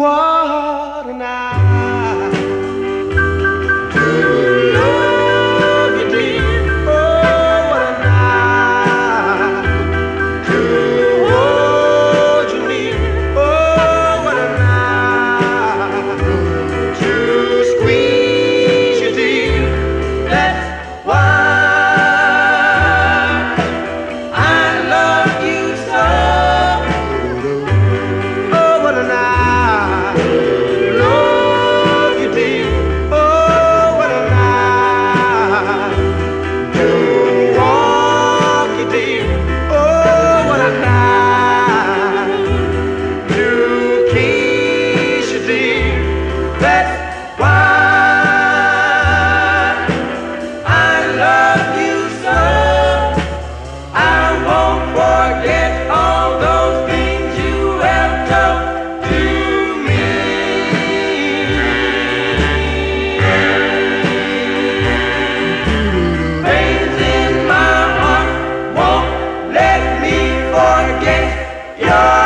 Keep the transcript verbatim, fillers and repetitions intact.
What a night to love you, dear. Oh, what a night to hold you near. Oh, what a night to squeeze you, dear. That's why I love you so. Oh, what a night. Love you, dear. Oh, what a night to walk you, dear. Oh, what a night to kiss you, dear. That's why I love you so. I won't forget all those things you have done to me. Pains in my heart won't let me forget your